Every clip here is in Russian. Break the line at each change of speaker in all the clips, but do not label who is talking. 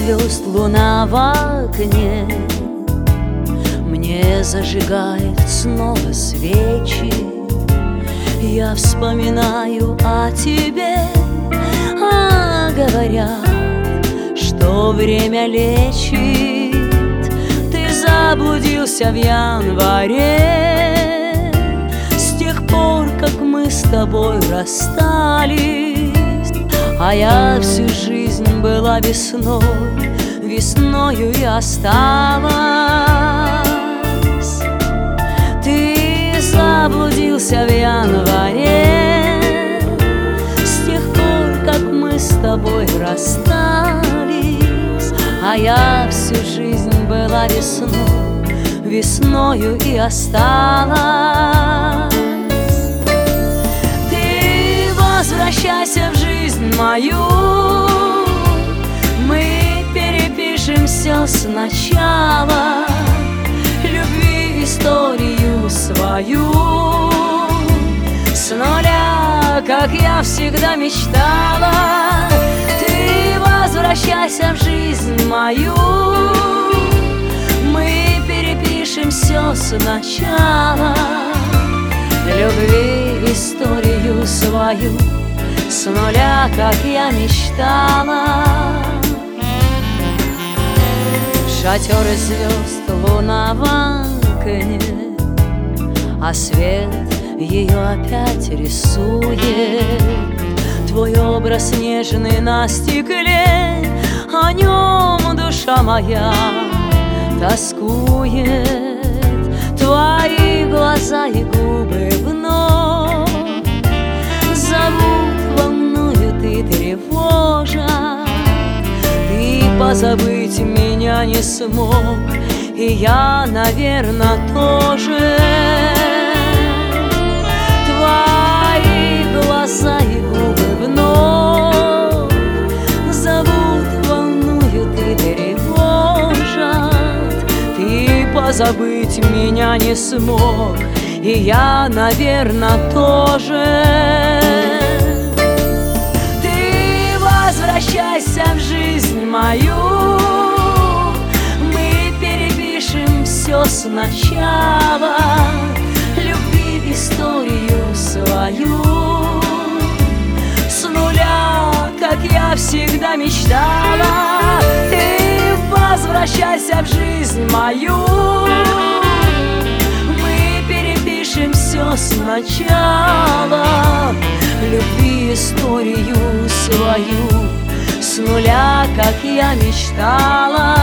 звезд, луна в окне мне зажигает снова свечи. Я вспоминаю о тебе, а говорят, что время лечит. Ты заблудился в январе, с тех пор, как мы с тобой расстались. А я всю жизнь была весной, весною и осталась. Ты заблудился в январе, с тех пор, как мы с тобой расстались. А я всю жизнь была весной, весною и осталась. Ты возвращайся в жизнь мою, мы перепишем все сначала. Любви историю свою с нуля, как я всегда мечтала. Ты возвращайся в жизнь мою, мы перепишем все сначала. Любви историю свою с нуля, как я мечтала. Шатер из звезд, луна в окне, а свет ее опять рисует. Твой образ нежный на стекле, о нем душа моя тоскует. Твои глаза и губы вновь зовут, волнуют и тревожат. Ты позабыть меня не смог, и я, наверное, тоже. Твои глаза и губы вновь зовут, волнуют и тревожат. Ты позабыть меня не смог, и я, наверное, тоже. Ты возвращайся в жизнь мою, мы перепишем все сначала. Любви историю свою с нуля, как я всегда мечтала. Ты возвращайся в жизнь мою, мы перепишем все сначала. Любви историю свою с нуля, как я мечтала.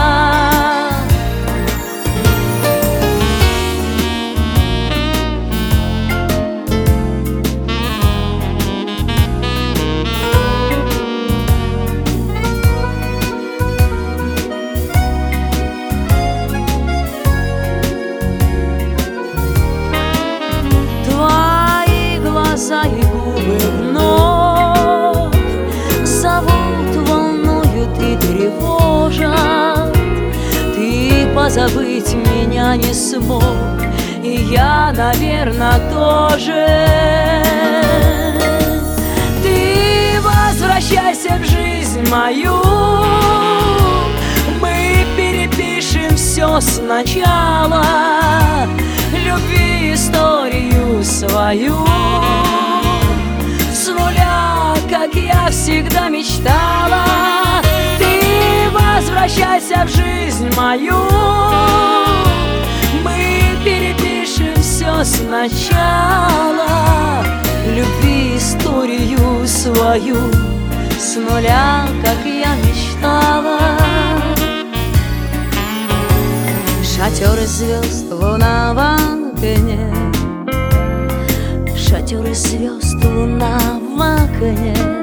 Глаза и губы вновь зовут, волнуют и тревожат. Ты позабыть меня не смог, и я, наверное, тоже. Ты возвращайся в жизнь мою, мы перепишем все сначала. Любви историю свою с нуля, как я всегда мечтала. Ты возвращайся в жизнь мою, мы перепишем все сначала. Любви историю свою с нуля, как я мечтала. Шатер из звезд, луна в окне, шатер из звезд, луна в окне.